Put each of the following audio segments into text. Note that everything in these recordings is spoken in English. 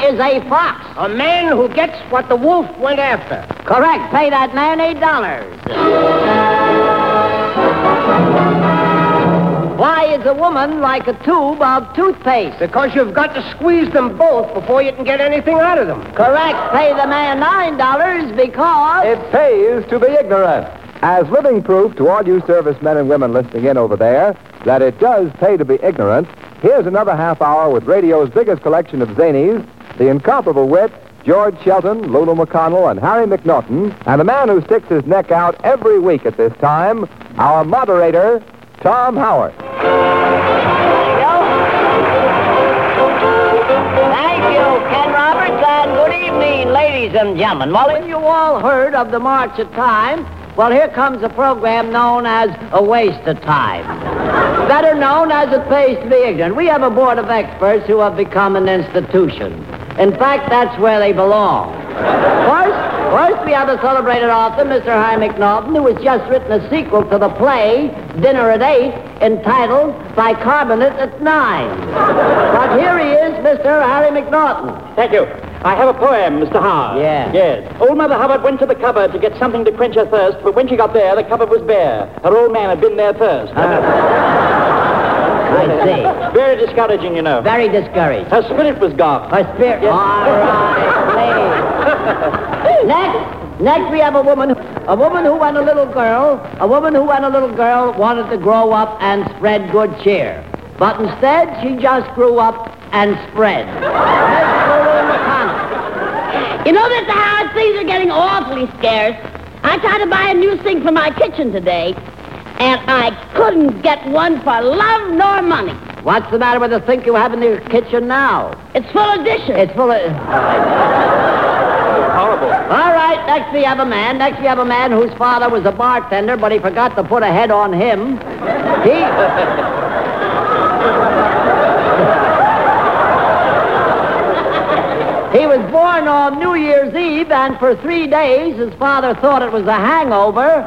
is a fox. A man who gets what the wolf went after. Correct. Pay that man $8. Why is a woman like a tube of toothpaste? Because you've got to squeeze them both before you can get anything out of them. Correct. Pay the man $9 because... It pays to be ignorant. As living proof to all you servicemen and women listening in over there that it does pay to be ignorant, here's another half hour with radio's biggest collection of zanies, the incomparable wit, George Shelton, Lulu McConnell, and Harry McNaughton, and the man who sticks his neck out every week at this time, our moderator, Tom Howard. Thank you, Ken Roberts, and good evening, ladies and gentlemen. Well, if you all heard of the March of Time, well, here comes a program known as A Waste of Time. Better known as It Pays to Be Ignorant. We have a board of experts who have become an institution. In fact, that's where they belong. First, we have a celebrated author, Mr. Harry McNaughton, who has just written a sequel to the play, Dinner at 8, entitled Bicarbonate at 9. But here he is, Mr. Harry McNaughton. Thank you. I have a poem, Mr. Howard. Yeah. Yes. Old Mother Hubbard went to the cupboard to get something to quench her thirst, but when she got there, the cupboard was bare. Her old man had been there first. I see. Very discouraging, you know. Very discouraged. Her spirit was gone. Her spirit. Yes. All right, please. Next, we have a woman who when a little girl wanted to grow up and spread good cheer. But instead, she just grew up and spread. You know, Mr. Howard, things are getting awfully scarce. I tried to buy a new sink for my kitchen today, and I couldn't get one for love nor money. What's the matter with the sink you have in your kitchen now? It's full of dishes. It's full of... Horrible. All right, next we have a man whose father was a bartender, but he forgot to put a head on him. He was born on New Year's Eve, and for 3 days, his father thought it was a hangover.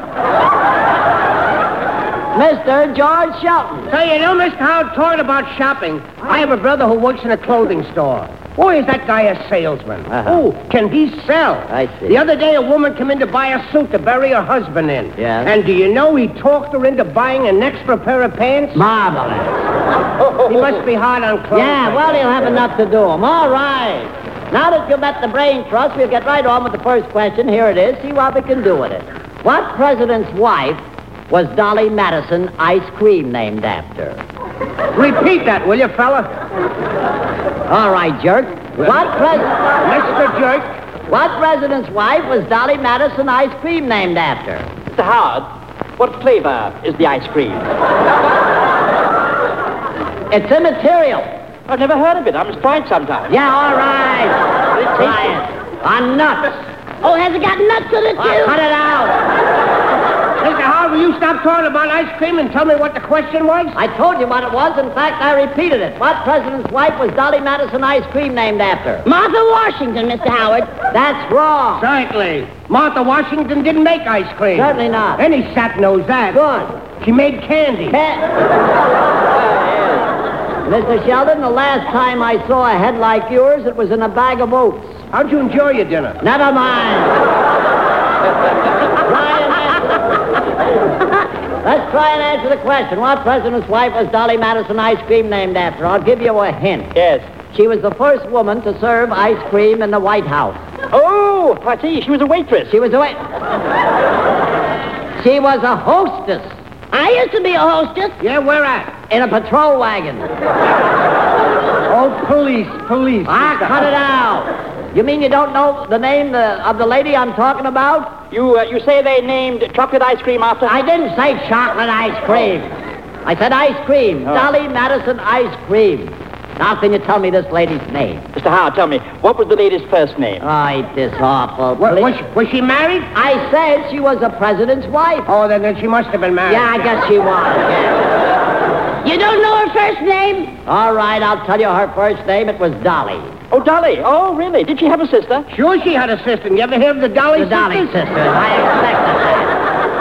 Mr. George Shelton. Say, you know, Mr. Howard, talking about shopping, I have a brother who works in a clothing store. Boy, is that guy a salesman. Oh, can he sell? I see. The other day, a woman came in to buy a suit to bury her husband in. Yeah. And do you know he talked her into buying an extra pair of pants? Marvelous. He must be hard on clothes. Yeah, well, he'll have enough to do him. All right. Now that you've met the brain trust, we'll get right on with the first question. Here it is. See what we can do with it. What president's wife was Dolly Madison ice cream named after? Repeat that, will you, fella? All right, jerk. Mr. Jerk. What president's wife was Dolly Madison ice cream named after? Mr. Howard, what flavor is the ice cream? It's immaterial. I've never heard of it. I must try it sometime. Yeah, all right. Try it. On nuts. Oh, has it got nuts in it, too? Cut it out. Mr. Howard, will you stop talking about ice cream and tell me what the question was? I told you what it was. In fact, I repeated it. What president's wife was Dolly Madison ice cream named after? Martha Washington, Mr. Howard. That's wrong. Certainly. Martha Washington didn't make ice cream. Certainly not. Any sap knows that. Good. She made candy. Mr. Sheldon, the last time I saw a head like yours, it was in a bag of oats. How'd you enjoy your dinner? Never mind. Let's try and answer the question. What president's wife was Dolly Madison ice cream named after? I'll give you a hint. Yes. She was the first woman to serve ice cream in the White House. Oh, I see. She was a waitress. She was a hostess. I used to be a hostess. Yeah, where at? In a patrol wagon. Oh, police. Cut it out. You mean you don't know the name of the lady I'm talking about? You say they named chocolate ice cream after her? I didn't say chocolate ice cream. I said ice cream. Oh. Dolly Madison ice cream. Now, can you tell me this lady's name? Mr. Howard, tell me, what was the lady's first name? Oh, ain't this awful. Was she married? I said she was a president's wife. Oh, then she must have been married. Yeah, I guess she was. Yeah. You don't know her first name? All right, I'll tell you her first name. It was Dolly. Oh, Dolly. Oh, really? Did she have a sister? Sure she had a sister. You ever hear of the Dolly The Dolly sisters. I expected that.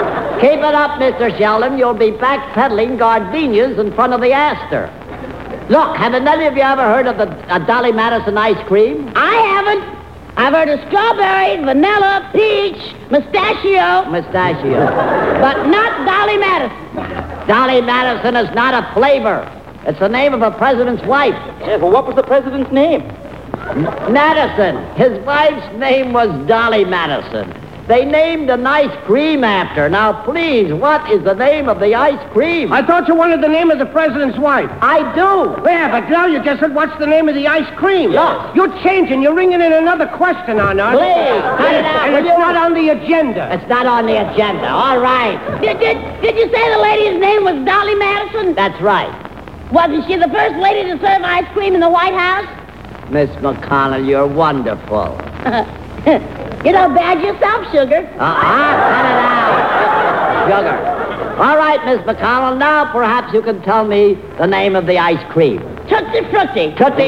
Keep it up, Mr. Sheldon. You'll be backpedaling gardenias in front of the Astor. Look, haven't any of you ever heard of the Dolly Madison ice cream? I haven't. I've heard of strawberry, vanilla, peach, mustachio, but not Dolly Madison. Dolly Madison is not a flavor. It's the name of a president's wife. Yes, well, what was the president's name? Madison. His wife's name was Dolly Madison. They named an ice cream after. Now, please, what is the name of the ice cream? I thought you wanted the name of the president's wife. I do. Yeah, but now you just said, what's the name of the ice cream? Yes. You're changing. You're ringing in another question on us. Please, cut it out. And it's not on the agenda. It's not on the agenda. All right. Did you say the lady's name was Dolly Madison? That's right. Wasn't she the first lady to serve ice cream in the White House? Miss McConnell, you're wonderful. You don't bad yourself, Sugar. Cut it out. Sugar. All right, Miss McConnell, now perhaps you can tell me the name of the ice cream. Tutti Frutti. Tootsie.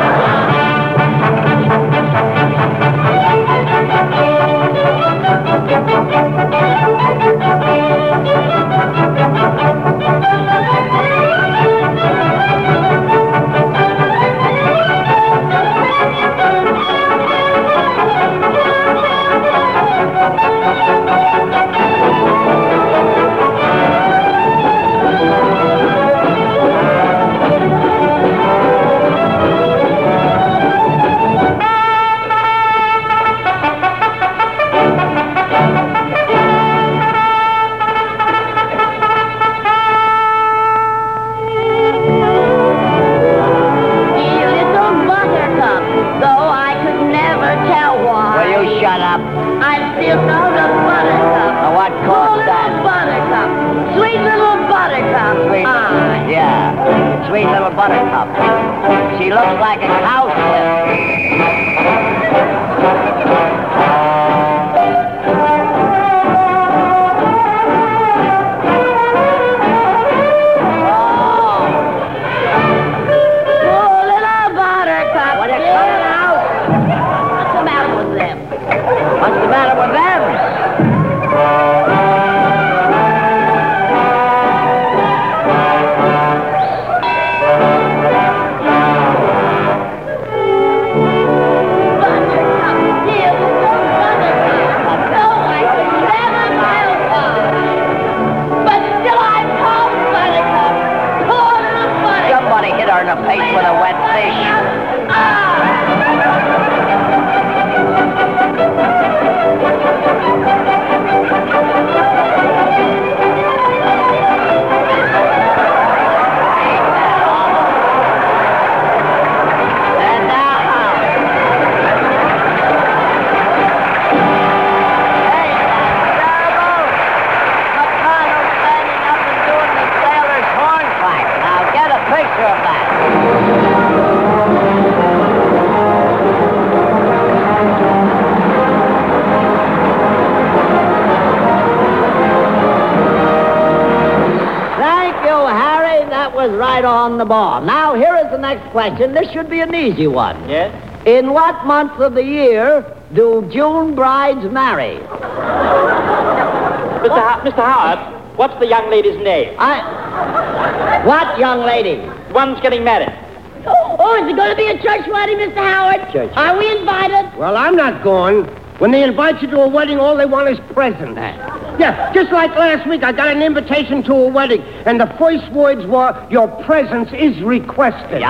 Shut up. I still know the buttercup. Now, what caused that? Buttercup. Sweet little buttercup. Yeah. Sweet little buttercup. She looks like a cowslip. What's the matter with them? Buttercup, dear little buttercup. No, I could never tell one. But still I'm called Buttercup. Poor little Buttercup. Somebody hit her in the face with a wet fish. Right on the ball. Now, here is the next question. This should be an easy one. Yes? In what month of the year do June brides marry? Mr. Howard, what's the young lady's name? What young lady? One's getting married. Oh, is it going to be a church wedding, Mr. Howard? Church. Are we invited? Well, I'm not going. When they invite you to a wedding, all they want is presents. Yeah, just like last week, I got an invitation to a wedding, and the first words were, your presence is requested.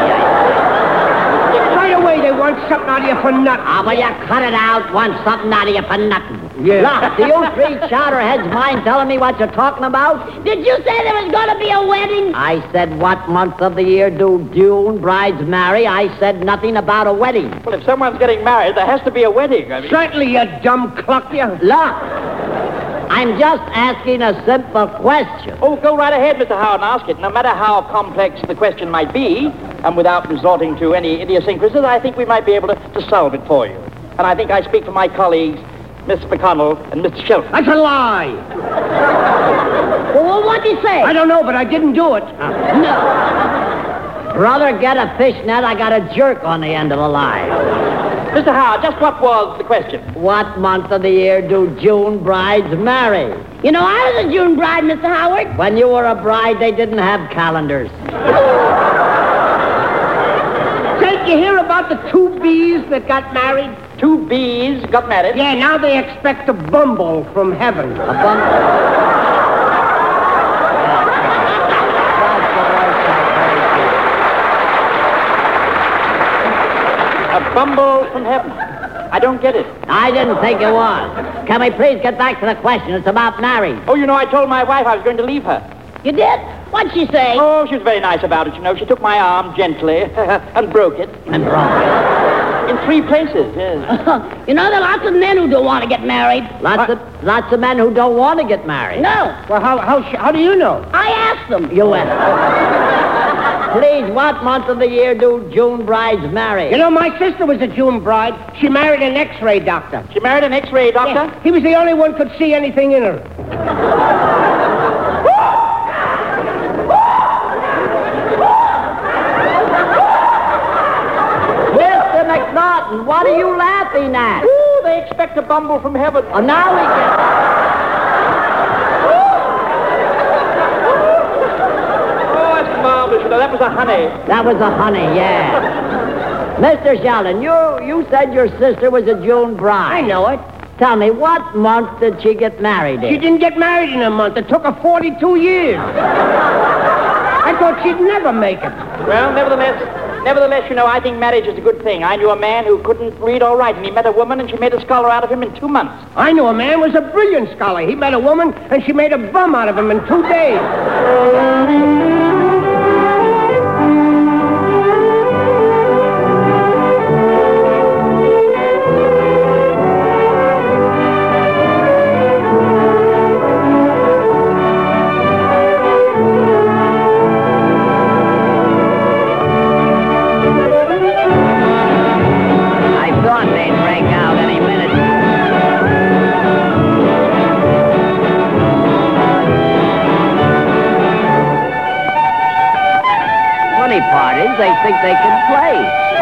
Right away, they want something out of you for nothing. Well, you cut it out. Want something out of you for nothing. Yeah. Look, do you three chowderheads mind telling me what you're talking about? Did you say there was going to be a wedding? I said, what month of the year do June brides marry? I said nothing about a wedding. Well, if someone's getting married, there has to be a wedding. I mean... Certainly, you dumb cluck, you. Look, I'm just asking a simple question. Oh, go right ahead, Mr. Howard, and ask it. No matter how complex the question might be, and without resorting to any idiosyncrasies, I think we might be able to solve it for you. And I think I speak for my colleagues, Mr. McConnell and Mr. Shelton. That's a lie. Well, what'd he say? I don't know, but I didn't do it. No. Brother, get a fishnet. I got a jerk on the end of the line. Mr. Howard, just what was the question? What month of the year do June brides marry? You know, I was a June bride, Mr. Howard. When you were a bride, they didn't have calendars. Did you hear about the two bees that got married? Two bees got married. Yeah, now they expect a bumble from heaven. A bumble. A bumble from heaven. I don't get it. I didn't think it was. Can we please get back to the question? It's about marriage. Oh, you know, I told my wife I was going to leave her. You did? What'd she say? Oh, she was very nice about it, you know. She took my arm gently and broke it. And wrong. In 3 places, yes. You know, there are lots of men who don't want to get married. Lots of men who don't want to get married. No. Well, how do you know? I asked them. You went. Please, what month of the year do June brides marry? You know, my sister was a June bride. She married an X-ray doctor. She married an X-ray doctor? Yeah, he was the only one could see anything in her. Mr. McNaughton, what are you laughing at? Ooh, they expect a bumble from heaven. Oh, now we get... Marvelous, you know, that was a honey. That was a honey, yeah. Mr. Sheldon, you said your sister was a June bride. I know it. Tell me, what month did she get married in? She didn't get married in a month. It took her 42 years. I thought she'd never make it. Well, nevertheless, you know, I think marriage is a good thing. I knew a man who couldn't read or write, and he met a woman, and she made a scholar out of him in 2 months. I knew a man who was a brilliant scholar. He met a woman, and she made a bum out of him in 2 days. They think they can play.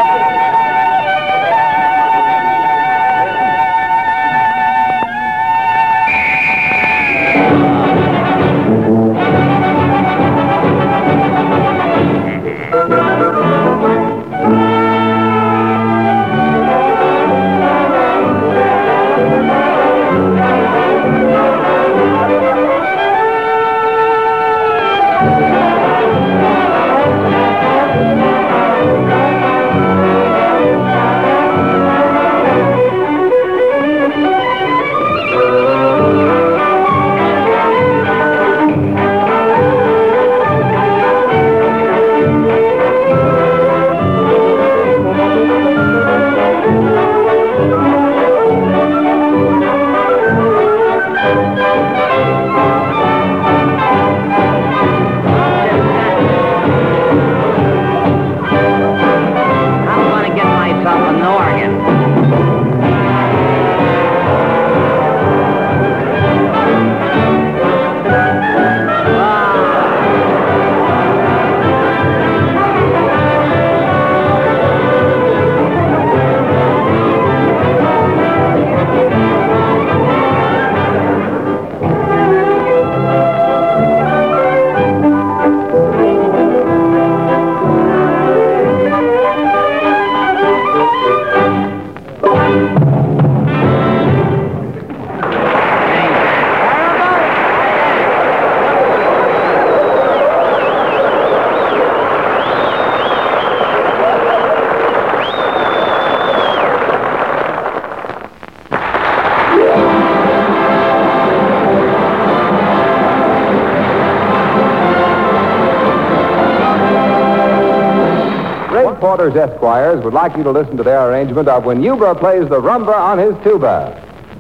Porter's Esquires would like you to listen to their arrangement of When Yuba Plays the Rumba on His Tuba.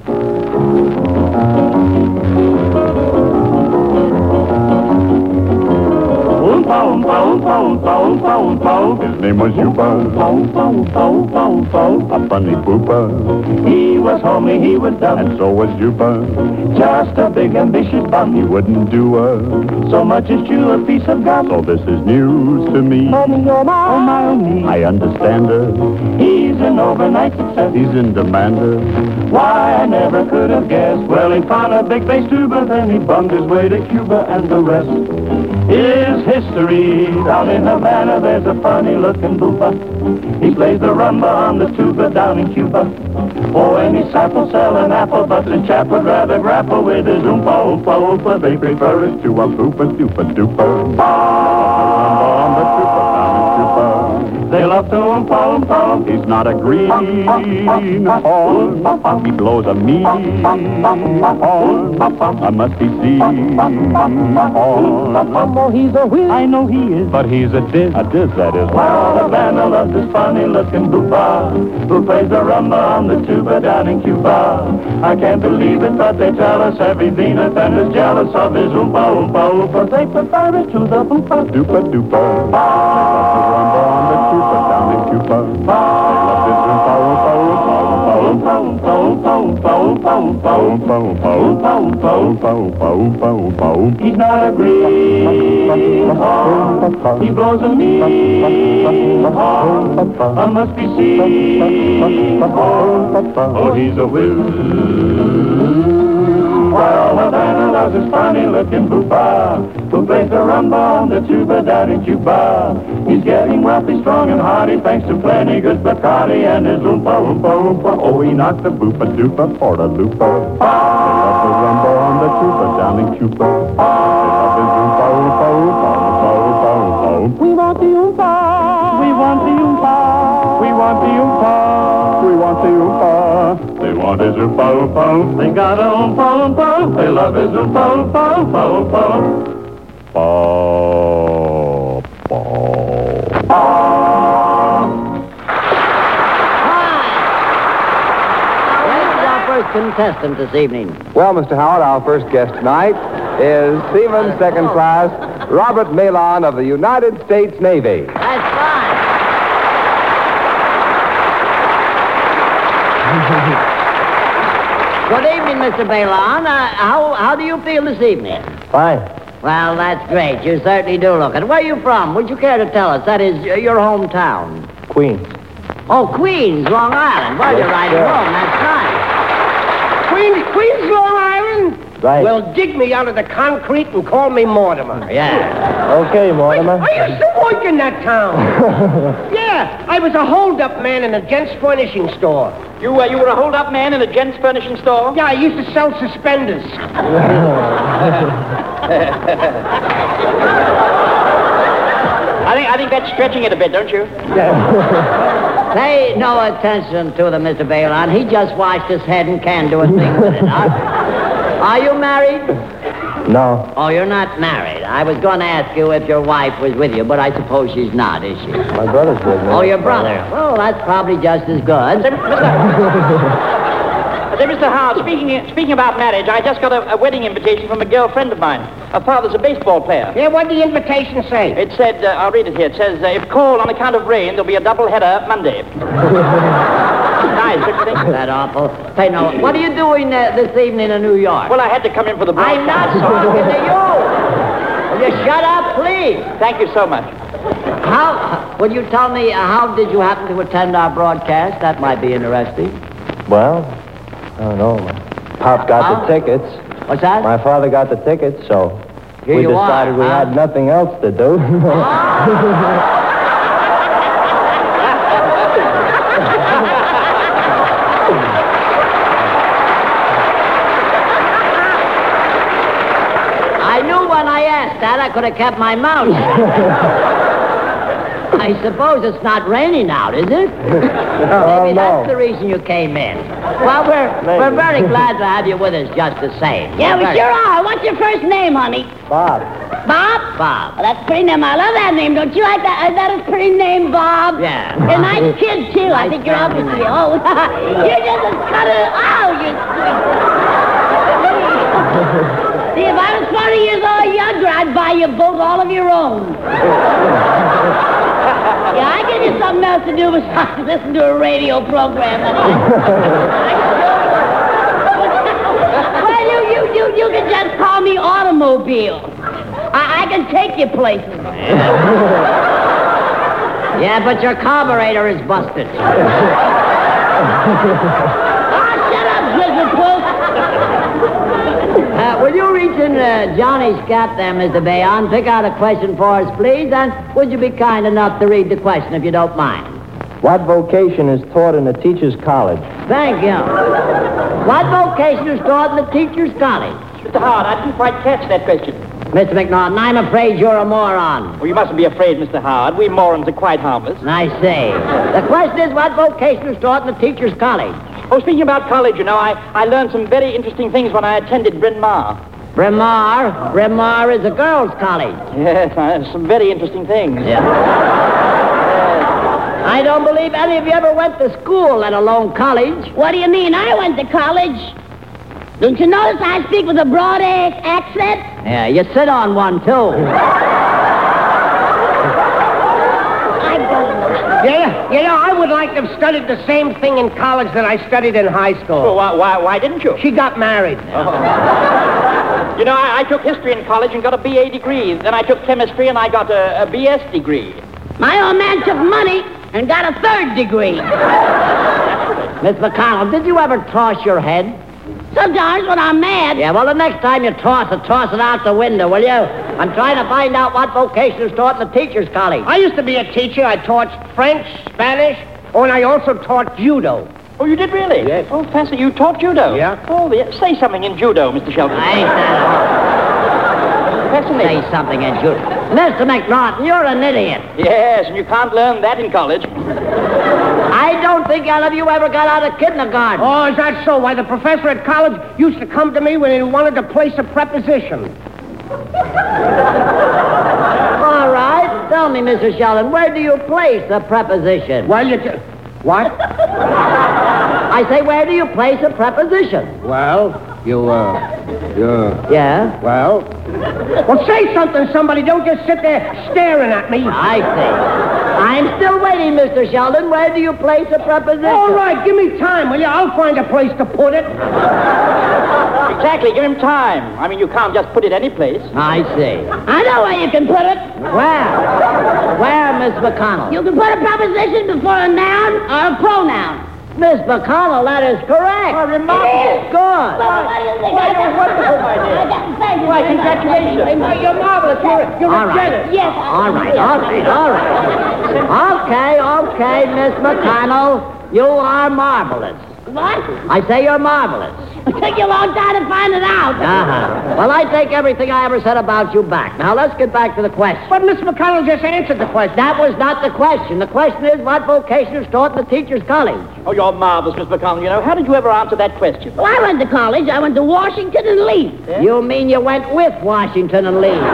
His name was Yuba, a funny pooper. He was homely, he was dumb, And so was Yuba. just a big ambitious bum. He wouldn't do So much as chew a piece of gum. So this is news to me. Honey, oh my, oh me. I understand her. He's an overnight success. He's in demand her. Why, I never could have guessed. Well, he found a big bass tuba, then he bummed his way to Cuba, and the rest is history. mystery. Down in Havana, there's a funny-looking bupa. He plays the rumba on the tuba down in Cuba. Oh, and he's apple selling apple, but the chap would rather grapple with his oompa, oompa, oompa. They prefer it to a boopa, dupa, dupa. On the tuba down in Cuba. They love to oompa, oompa, oompa. He's not a green horn. He blows a mean horn. I must be seen horn. Oh, he's a whiz. I know he is. But he's a diz, that is. While Havana loves this funny-looking bupa, who plays the rumba on the tuba down in Cuba. I can't believe it, but they tell us every Venus and is jealous of his oompa, oompa, oompa. They prefer it to the oompa, Dupa, dupa. They love the rumba on the tuba down in Cuba. They love his oompa, oompa, oompa, oompa, oompa, oompa. He's not a green horn. He blows a mean horn. I must be seen horn. Oh, he's a whiz. While Havana loves his funny-looking bupa, who plays the rumba on the tuba down in Cuba. He's getting wealthy, strong, and hearty, thanks to plenty good Bacardi and his oompa, oompa, oompa. Oh, he knocked the boopa dupa for the lupa. They love the rumba on the tuba down in Cuba. They love his oompa, oompa, oompa, oompa, oompa, oompa. We want the oompa. We want the oompa. We want the oompa. We want the oompa. They want his oompa, oompa. They got a oompa, oompa. They love his oompa, oompa, oompa, oompa. Where's our first contestant this evening? Well, Mr. Howard, our first guest tonight is Seaman Second Class Robert Malon of the United States Navy. That's fine. Good evening, Mr. Balon. How do you feel this evening? Fine. Well, that's great. You certainly do look it. Where are you from? Would you care to tell us? That is your hometown. Queens. Oh, Queens, Long Island. Well, you're riding home. That's nice. Queens, Long Island? Right. Well, dig me out of the concrete and call me Mortimer. Yeah. Okay, Mortimer. I used to work in that town. Yeah, I was a hold-up man in a gents' furnishing store. You were a hold-up man in a gents' furnishing store? Yeah, I used to sell suspenders. I think that's stretching it a bit, don't you? Pay no attention to them, Mr. Balon. He just washed his head and can't do a thing with it. Are you married? No. Oh, you're not married. I was going to ask you if your wife was with you, but I suppose she's not, is she? My brother's with me. Oh, your brother. Well, that's probably just as good. Say, Mr. Howard, speaking about marriage, I just got a wedding invitation from a girlfriend of mine. Her father's a baseball player. Yeah, what did the invitation say? It said, I'll read it here. It says, if called on account of rain, there'll be a doubleheader Monday. Nice, don't you think? That awful. Say, no, what are you doing this evening in New York? Well, I had to come in for the broadcast. I'm not talking to you. Will you shut up, please? Thank you so much. Will you tell me, how did you happen to attend our broadcast? That might be interesting. Well, I don't know. My Pop got the tickets. What's that? My father got the tickets, so Here we you decided are, we huh? had nothing else to do. I knew when I asked that I could have kept my mouth shut. I suppose it's not raining out, is it? Maybe that's the reason you came in. Well, we're very glad to have you with us just the same. Yeah, we sure are. What's your first name, honey? Bob. Bob? Bob. Oh, that's a pretty name. I love that name. Don't you like that? Is that a pretty name, Bob? Yeah. You're a nice kid, too. I Nice think you're family obviously... name. Oh, you're just as cut of... Oh, you... See, if I was 40 years old younger, I'd buy you both all of your own. Yeah, I give you something else to do besides listen to a radio program. Well, you can just call me Automobile. I can take you places. Yeah, but your carburetor is busted. Oh, shut up, Grizzly Pooh. Will you reach in Johnny's cap there, Mr. Bayon? Pick out a question for us, please, and would you be kind enough to read the question, if you don't mind? What vocation is taught in a teacher's college? Thank you. What vocation is taught in the teacher's college? Mr. Howard, I didn't quite catch that question. Mr. McNaughton, I'm afraid you're a moron. Well, you mustn't be afraid, Mr. Howard. We morons are quite harmless. I see. The question is, what vocation is taught in the teacher's college? Oh, speaking about college, you know, I learned some very interesting things when I attended Bryn Mawr. Bryn Mawr? Bryn Mawr is a girls' college. Yes, some very interesting things. Yeah. I don't believe any of you ever went to school, let alone college. What do you mean? I went to college. Don't you notice I speak with a broad accent? Yeah, you sit on one, too. Yeah, I would like to have studied the same thing in college that I studied in high school. Well, why didn't you? She got married. You know, I took history in college and got a BA degree. Then I took chemistry and I got a BS degree. My old man took money and got a third degree. Miss McConnell, did you ever toss your head? Sometimes when I'm mad. Yeah, well, the next time you toss it out the window, will you? I'm trying to find out what vocation is taught in the teacher's college. I used to be a teacher. I taught French, Spanish, and I also taught judo. Oh, you did really? Yes. Oh, Professor, you taught judo? Yeah. Oh, say something in judo, Mr. Sheldon. I ain't that Fascinating. Say something in judo. Mr. McNaughton, you're an idiot. Yes, and you can't learn that in college. I don't think any of you ever got out of kindergarten. Oh, is that so? Why, the professor at college used to come to me when he wanted to place a preposition. All right. Tell me, Mr. Sheldon, where do you place a preposition? Well, what? I say, where do you place a preposition? Well, Yeah? Well, say something, somebody. Don't just sit there staring at me. I see. I'm still waiting, Mr. Sheldon. Where do you place a preposition? All right, give me time, will you? I'll find a place to put it. Exactly, give him time. I mean, you can't just put it any place. I see. I know where you can put it. Where, Miss McConnell? You can put a preposition before a noun or a pronoun. Miss McConnell, that is correct. Oh, remarkable. Good. What do you think? Wonderful, my dear. Why, congratulations. You're marvelous. You're All a right. genius. Yes. All right. Okay, Miss McConnell. You are marvelous. What? I say you're marvelous. It took you a long time to find it out. Uh-huh. Well, I take everything I ever said about you back. Now, let's get back to the question. But Miss McConnell just answered the question. That was not the question. The question is, what vocation is taught in the teacher's college? Oh, you're marvelous, Miss McConnell. You know, how did you ever answer that question? Well, I went to college. I went to Washington and Lee. You mean you went with Washington and Lee?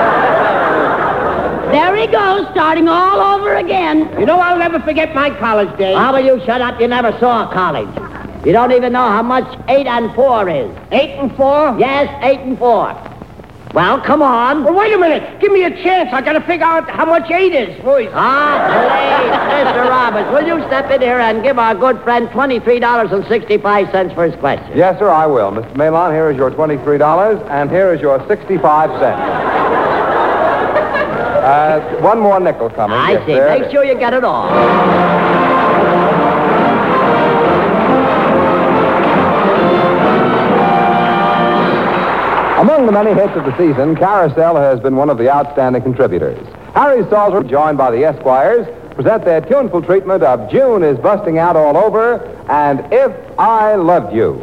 There he goes, starting all over again. You know, I'll never forget my college days. How will you shut up? You never saw college. You don't even know how much 8 and 4 is. 8 and 4? Yes, 8 and 4. Well, come on. Well, wait a minute. Give me a chance. I got to figure out how much 8 is, boys. Please, Mr. Roberts, will you step in here and give our good friend $23.65 for his question? Yes, sir, I will. Mr. Malon, here is your $23, and here is your 65 cents. One more nickel coming. I Yes, see. there it Make is. sure you get it all. Among the many hits of the season, Carousel has been one of the outstanding contributors. Harry Salter, joined by the Esquires, present their tuneful treatment of June is Busting Out All Over and If I Loved You.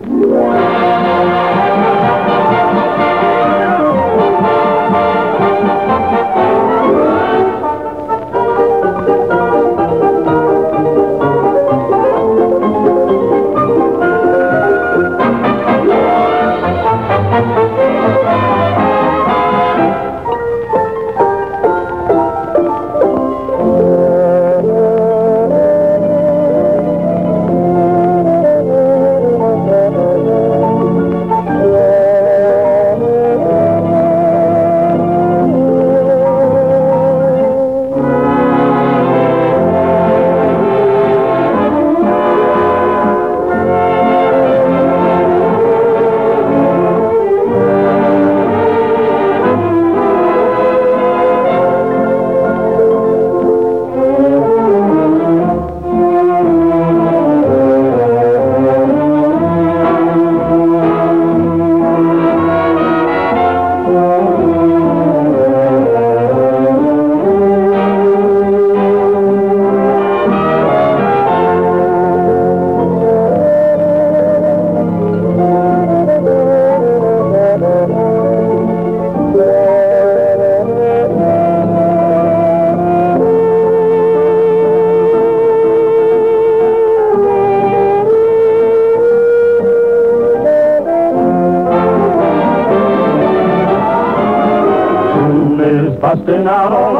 out all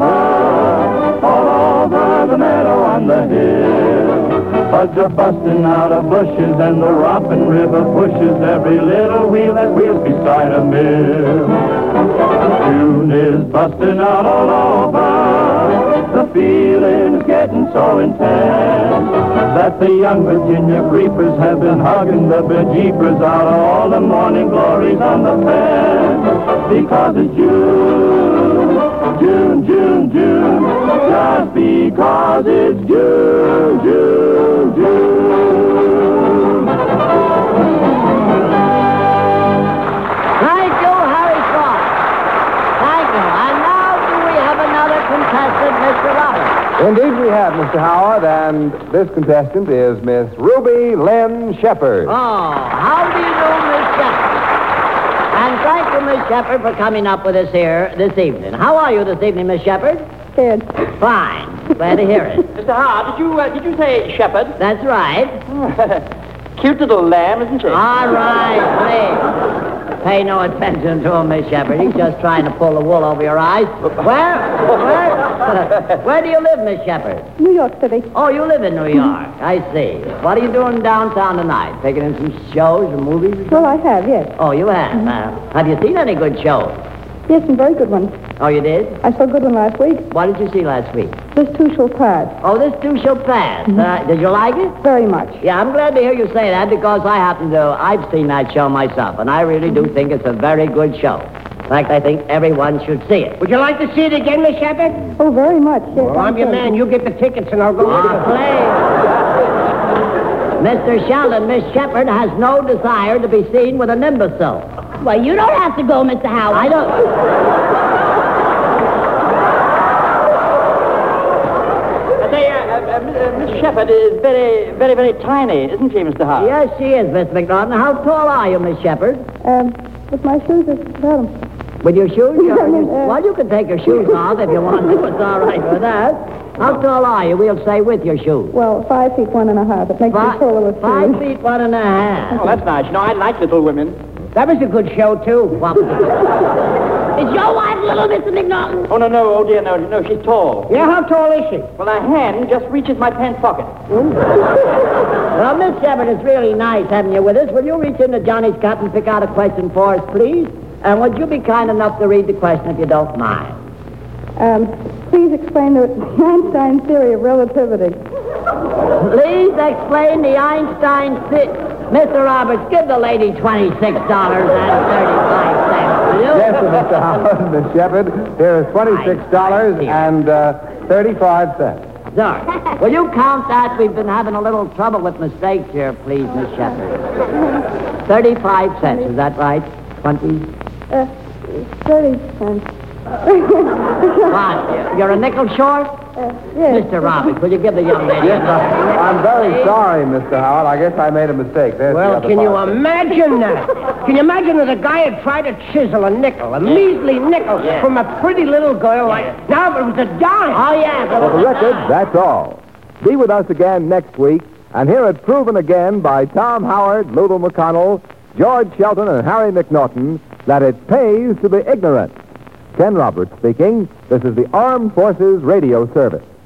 over the meadow on the hill. Buds are busting out of bushes and the Roppin' River pushes every little wheel that wheels beside a mill. June is busting out all over. The feeling's getting so intense that the young Virginia creepers have been hugging the bejeepers out of all the morning glories on the fence. Because it's June, June, June, June. Just because it's June, June, June. Thank you, Harry Clark. Thank you. And now do we have another contestant, Mr. Roberts? Indeed we have, Mr. Howard, and this contestant is Miss Ruby Lynn Shepherd. Oh, how do you do, Miss Shepherd? And thank you, Miss Shepherd, for coming up with us here this evening. How are you this evening, Miss Shepherd? Good. Fine. Glad to hear it. Mr. Howard, did you say shepherd? That's right. Cute little lamb, isn't she? All right, please. Pay no attention to him, Miss Shepherd. He's just trying to pull the wool over your eyes. Where do you live, Miss Shepherd? New York City. Oh, you live in New York. I see. What are you doing downtown tonight? Taking in some shows or movies? Well, I have, yes. Oh, you have? Have you seen any good shows? Yes, some very good ones. Oh, you did? I saw a good one last week. What did you see last week? This too shall pass. Oh, this too shall pass. Did you like it? Very much. Yeah, I'm glad to hear you say that because I've seen that show myself, and I really do think it's a very good show. In fact, I think everyone should see it. Would you like to see it again, Miss Shepherd? Oh, very much, yes. Well, I'm your man. You get the tickets and I'll go with you. Mr. Sheldon, Miss Shepherd has no desire to be seen with an imbecile. Well, you don't have to go, Mr. Howard. I don't... Miss Shepherd is very, very, very tiny, isn't she, Mr. Howard? Yes, she is, Miss McNaughton. How tall are you, Miss Shepherd? With my shoes, it's about 'em. With your shoes? Well, you can take your shoes off if you want to. It's all right with us. How tall are you? We'll say with your shoes. Well, 5 feet 1 1/2. It makes me taller with 5 shoes. feet 1 1/2. Oh, that's nice. You know, I like little women. That was a good show, too. Is your wife little, Mr. McNaughton? Oh, no, oh dear, no, she's tall. Yeah, how tall is she? Well, her hand just reaches my pants pocket. Well, Miss Shepherd, it's really nice having you with us. Will you reach into Johnny's cup and pick out a question for us, please? And would you be kind enough to read the question if you don't mind? Please explain the Einstein theory of relativity. Please explain the Einstein theory. Mr. Roberts, give the lady $26.35, will you? Yes, Mr. Howard, Miss Shepherd. Here is $26.35. Sir, will you count that? We've been having a little trouble with mistakes here, please, Miss Shepherd. 35 cents, is that right? 20? 30 cents. What? You're a nickel short? Yes. Mr. Roberts, will you give the young lady Yes, I'm very sorry, Mr. Howard. I guess I made a mistake. There's the Well, other can you part. imagine that? Can you imagine that a guy had tried to chisel a nickel, a measly nickel, from a pretty little girl like... Now, if it was a dime. Oh, yeah. For the record, that's all. Be with us again next week and hear it proven again by Tom Howard, Lulu McConnell, George Shelton, and Harry McNaughton that it pays to be ignorant. Ken Roberts speaking. This is the Armed Forces Radio Service.